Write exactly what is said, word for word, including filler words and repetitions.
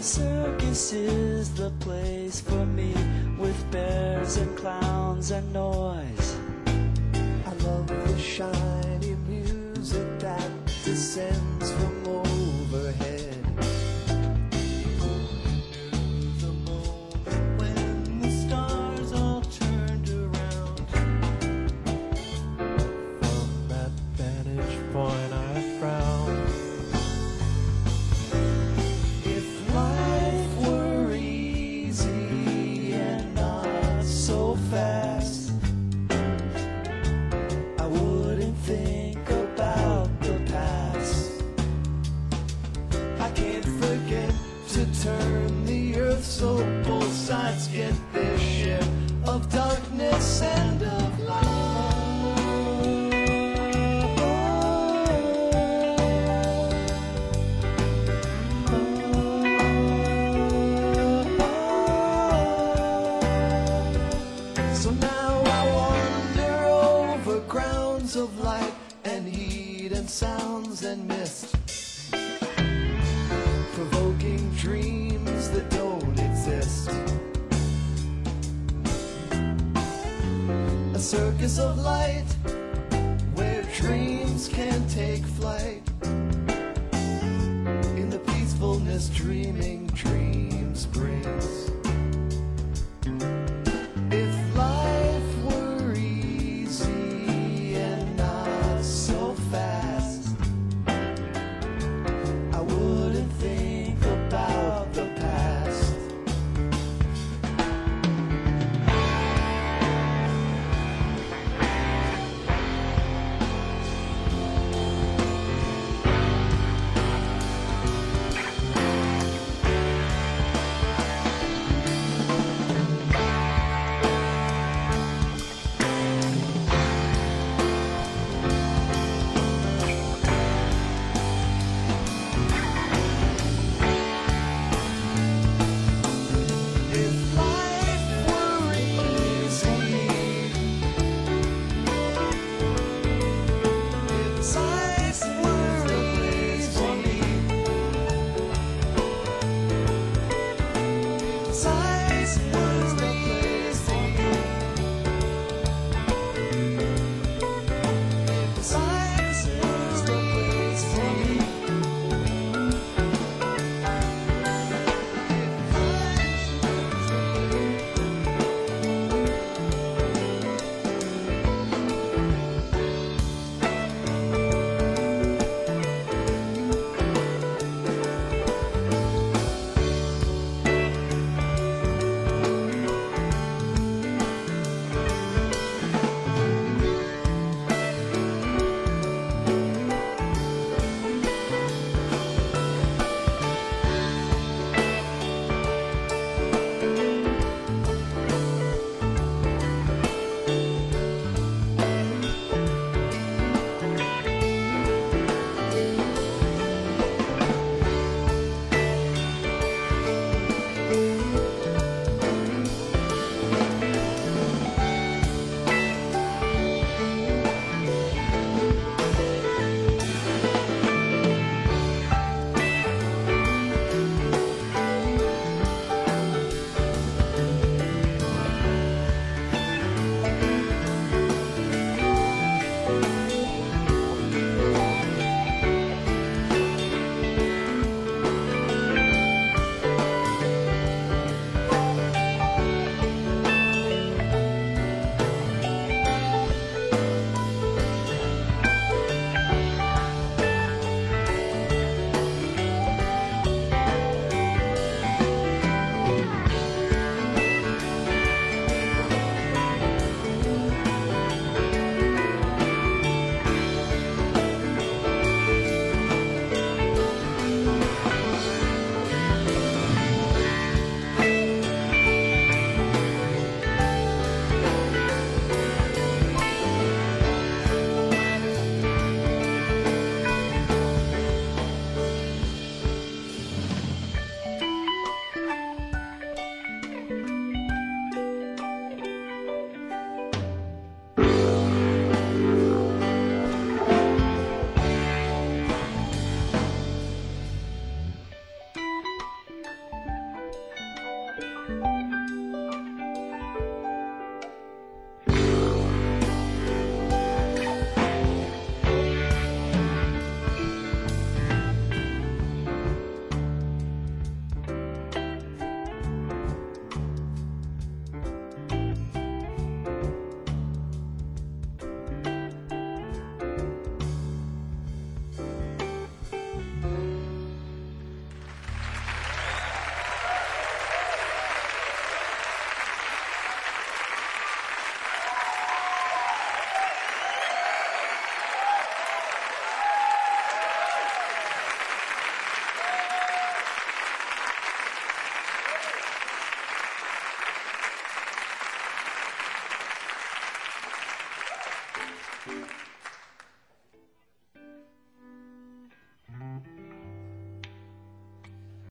circus is the place for me, with bears and clowns and noise. I love the shiny music that descends from overhead. The moment when the stars all turned around. From that vantage point I frown. If life were easy and not so fast, I wouldn't think about the past. I can't forget to turn the earth so both sides get their share of darkness and of light. So now I wander over grounds of light and heat and sounds and mist, provoking dreams that don't exist. A circus of light where dreams can take flight. In the peacefulness dreaming